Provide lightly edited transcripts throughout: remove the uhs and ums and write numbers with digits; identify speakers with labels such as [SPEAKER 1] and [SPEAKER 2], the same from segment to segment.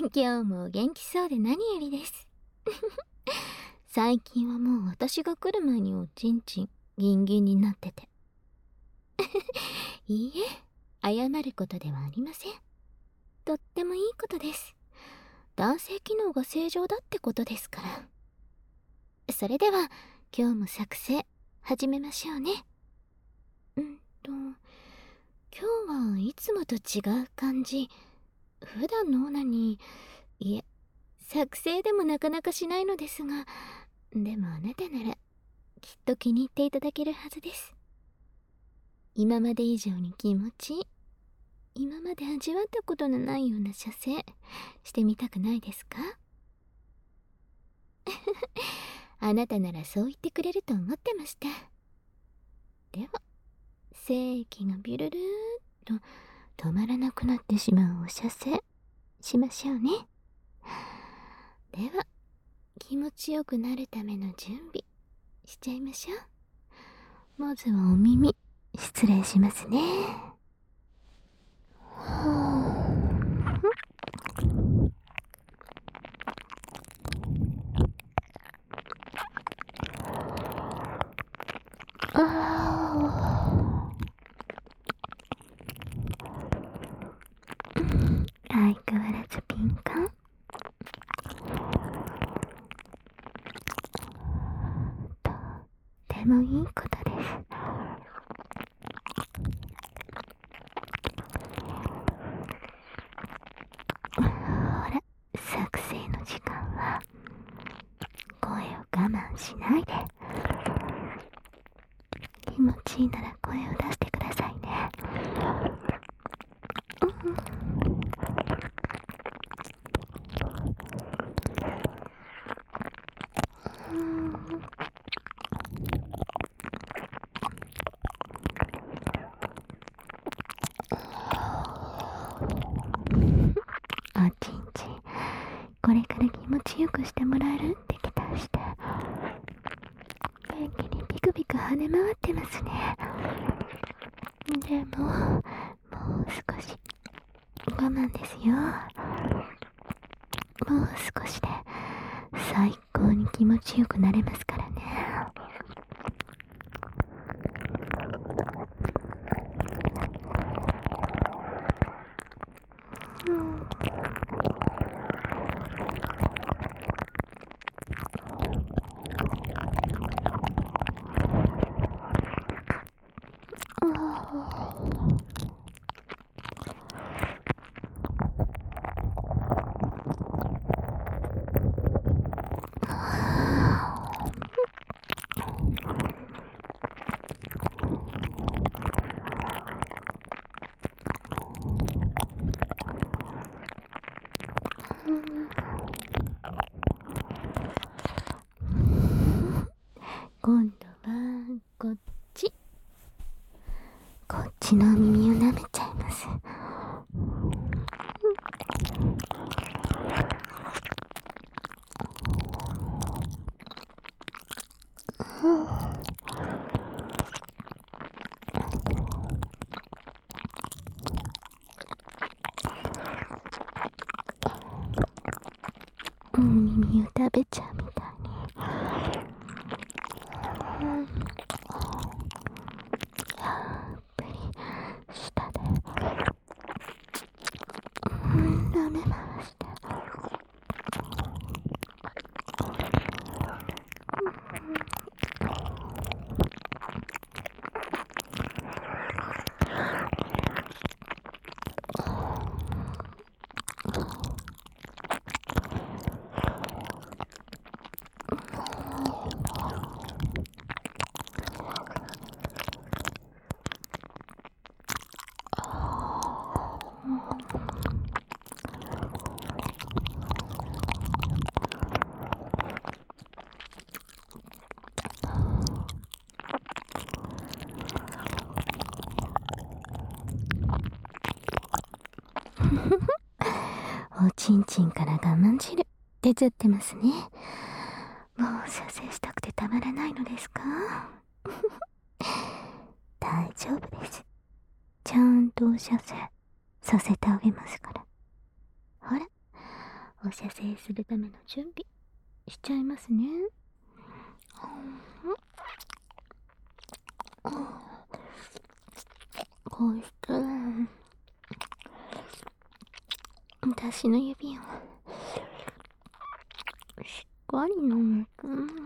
[SPEAKER 1] 今日もお元気そうで何よりです。最近はもう私が来る前におちんちんギンギンになってて。いいえ、謝ることではありません。とってもいいことです。男性機能が正常だってことですから。それでは今日も作成始めましょうね。今日はいつもと違う感じ。普段のオナに、いえ、作成でもなかなかしないのですが、でもあなたならきっと気に入っていただけるはずです。今まで以上に気持ちいい、今まで味わったことのないような射精してみたくないですか？あなたならそう言ってくれると思ってました。では精液がビュルルーっと止まらなくなってしまうお射精しましょうね。では気持ちよくなるための準備しちゃいましょう。まずはお耳失礼しますね。相変わらず敏感。とってもいいことです。ほら、作成の時間は声を我慢しないで。気持ちいいなら声を出してくださいね。おちんちん、これから気持ちよくしてもらえるって期待して元気にピクピク跳ね回ってますね。でももう少し我慢ですよ。もう少しで最高に気持ちよくなれますからね。今度はこっち。こっちのお耳を舐めちゃいます。耳を食べちゃうみたいに。やっぱり舌で舐め回して。おちんちんから我慢汁出ちゃってますね。もう射精したくてたまらないのですか？大丈夫です。ちゃんと射精させてあげますから。ほら、 お射精するための準備しちゃいますね。こうして私の指をしっかり舐めて、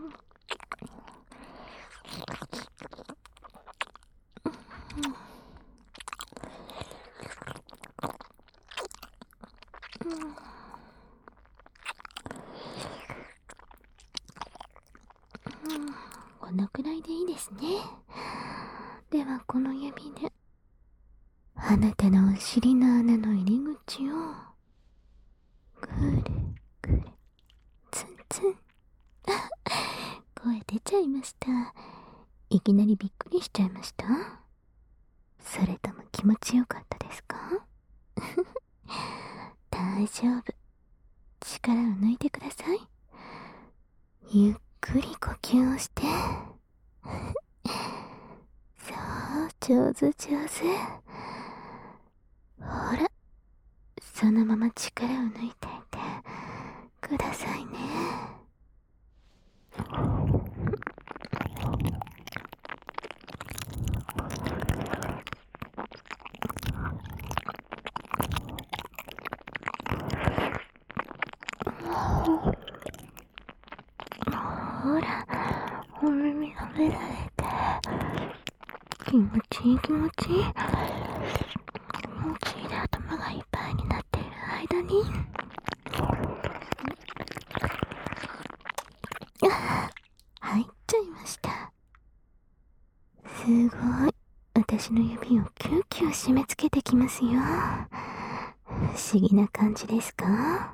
[SPEAKER 1] このくらいでいいですね。ではこの指であなたのお尻の穴の入り口をくるくるツンツン声出ちゃいました。いきなりびっくりしちゃいました？それとも気持ちよかったですか？大丈夫。力を抜いてください。ゆっくり呼吸をして。そう、上手上手。ほら、そのまま力を抜いていてくださいね。ほら、お耳がめられて気持ちいい気持ちいい。気持ちいいで頭がいっぱいになっている間に入っちゃいました。すごい。私の指をキューキュー締め付けてきますよ。不思議な感じですか？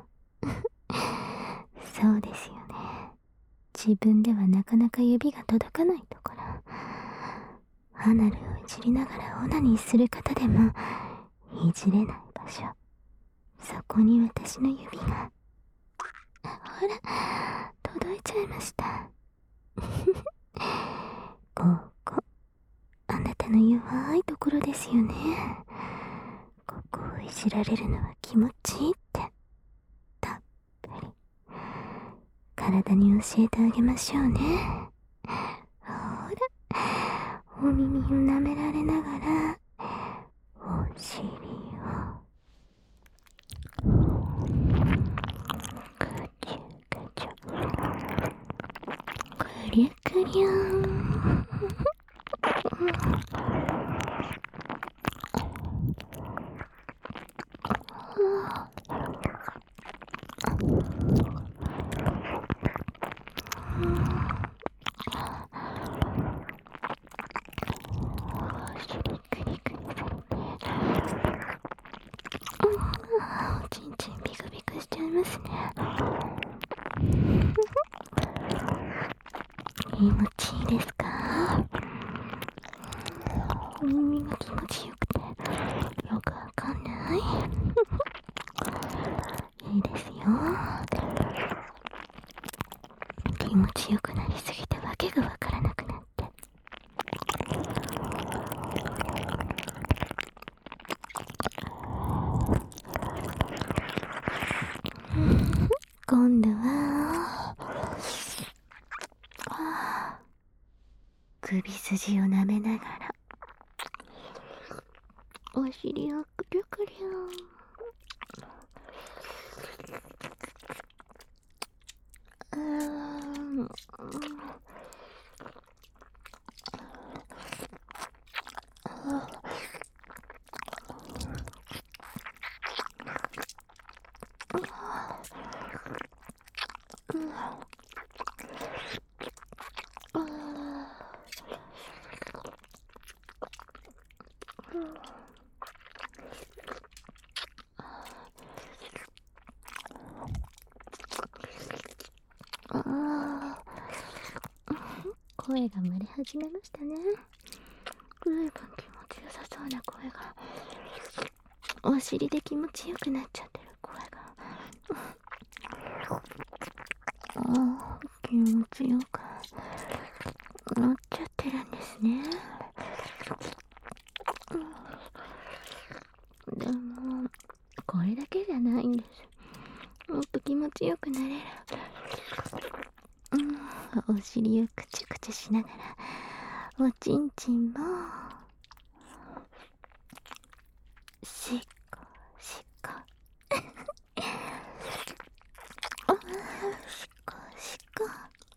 [SPEAKER 1] そうですよね。自分ではなかなか指が届かないところ、アナルをいじりながらオナニーする方でもいじれない場所、そこに私の指がほら届いちゃいました。ここあなたの弱いところですよね。ここをいじられるのは気持ちいいってたっぷり体に教えてあげましょうね。ほら、お耳を舐められながらお尻をぐちゅぐちゅくりゅくりゅーん。おちんちんビクビクしちゃいますね。気持ちいいですか？お耳が気持ちよくてよくわかんない。いいですよ。気持ちよくなりすぎてわけがわからなくなって、今度は首筋を舐めながらお尻をくるくる。声が漏れ始めましたね。ずいぶん気持ちよさそうな声が、お尻で気持ちよくなっちゃってる声が気持ちよくなっちゃってるんですね。でもこれだけじゃないんです。もっと気持ちよくなれる。お尻をくちゅくちゅしながらおちんちんもしっこしっこしっこしっこ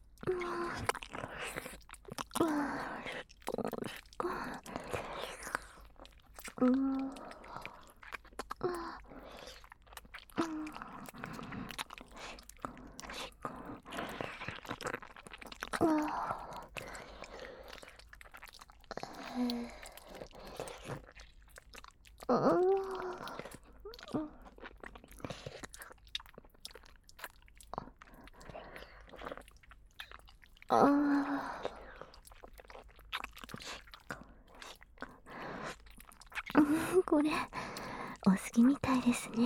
[SPEAKER 1] これお好きみたいですね。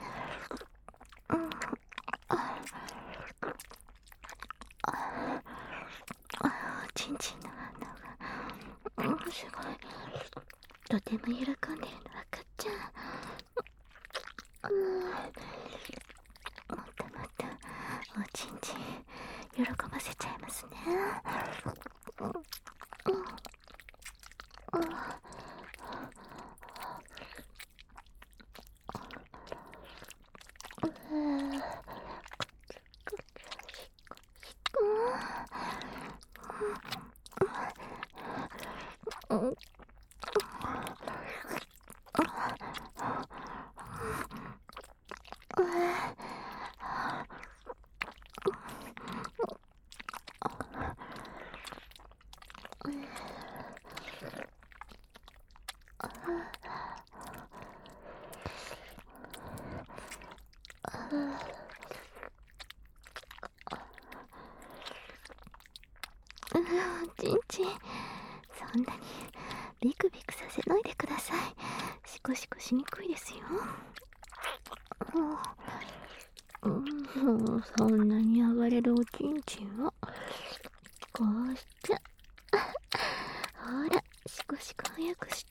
[SPEAKER 1] おちんちんの反応がすごい。とても喜んでるの分かっちゃう。もっともっとおちんちん喜ばせちゃいますね。おちんちん、そんなにビクビクさせないでください。シコシコしにくいですよ。そんなに暴れるおちんちんをこうしてほら、シコシコ早くして。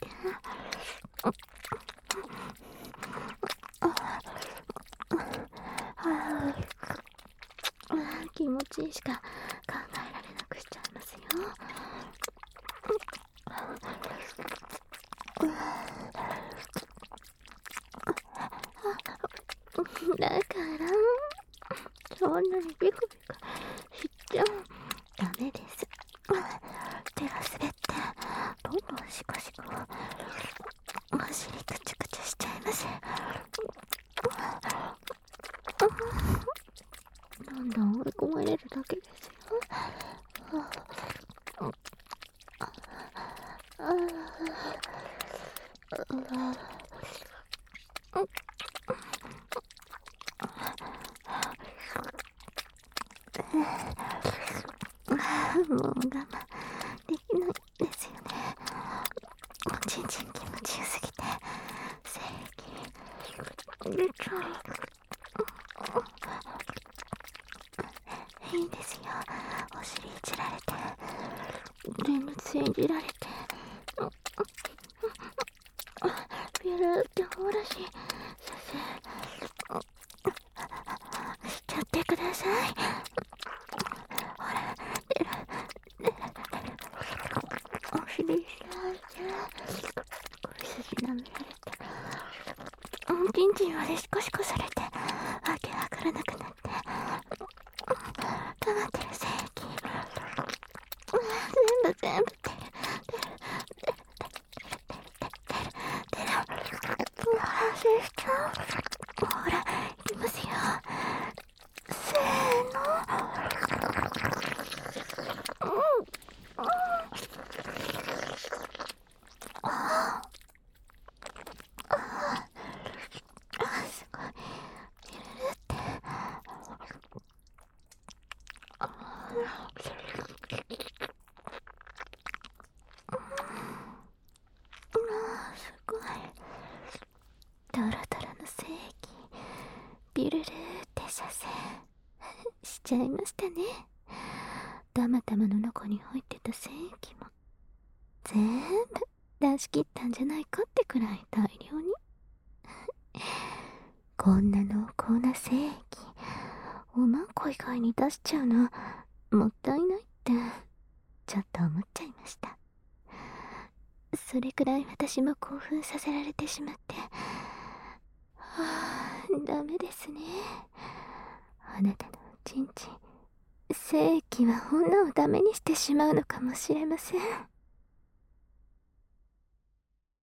[SPEAKER 1] 気持ちいいしか考えられなくしちゃいますよ。だからそんなにビクビクしちゃダメです。手が滑ってどんどんシコシコお尻クチュクチュしちゃいます。どんどん追い込まれるだけですよ。もう我慢できないですよね。おちんちん気持ちよすぎて精液出ちゃう。いいですよ。お尻いじられて電熱線いじられてビュルーっておろしさせしちゃってください。ほら出るお尻しちゃう。首筋舐められておちんちんまでシコシコされてわけわからなくなって溜まってる精液全部出るしちゃう。ほらいきますよ。せーの。すごいゆるるってすごいドロドロの精液ビルルーって射精しちゃいましたね。たまたまの中に入ってた精液も全部出し切ったんじゃないかってくらい大量にこんな濃厚な精液おまんこ以外に出しちゃうのもったいないってちょっと思っちゃいました。それくらい私も興奮させられてしまって、ダメですね。あなたのおちんちん、精液は女をダメにしてしまうのかもしれません。